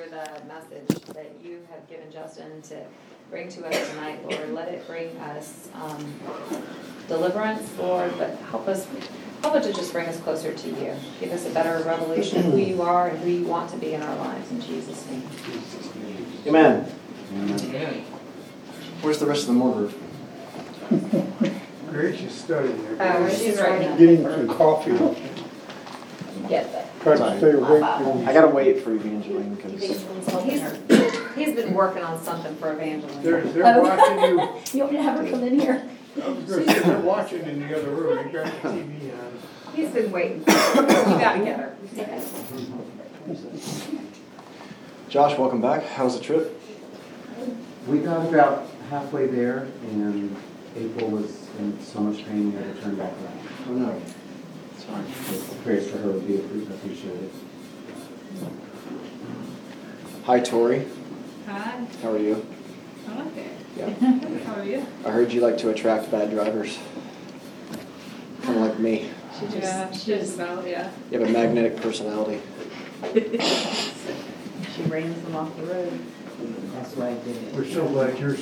the message that you have given Justin to bring to us tonight, Lord. Let it bring us deliverance, Lord, but help it to just bring us closer to you. Give us a better revelation of who you are and who you want to be in our lives. In Jesus' name. Amen. Amen. Where's the rest of the mortar? Gracious study there. Oh, she's right. Getting some coffee. Get that. Try to stay awake. I gotta wait for Evangeline because He's been working on something for Evangeline. They're watching you. You want me to have her come in here? I was gonna say, they're watching in the other room. They got the TV on. He's been waiting. You gotta get her. Josh, welcome back. How was the trip? We got about halfway there, and April was in so much pain we had to turn back around. Oh no. Sorry. The prayers for her would be appreciated. Hi, Tori. Hi, How are you? I'm okay. Yeah. How are you? I heard you like to attract bad drivers. Kind of like me. Yeah, just about, yeah. You have a magnetic personality. She brings them off the road. That's why I did it. We're so glad you're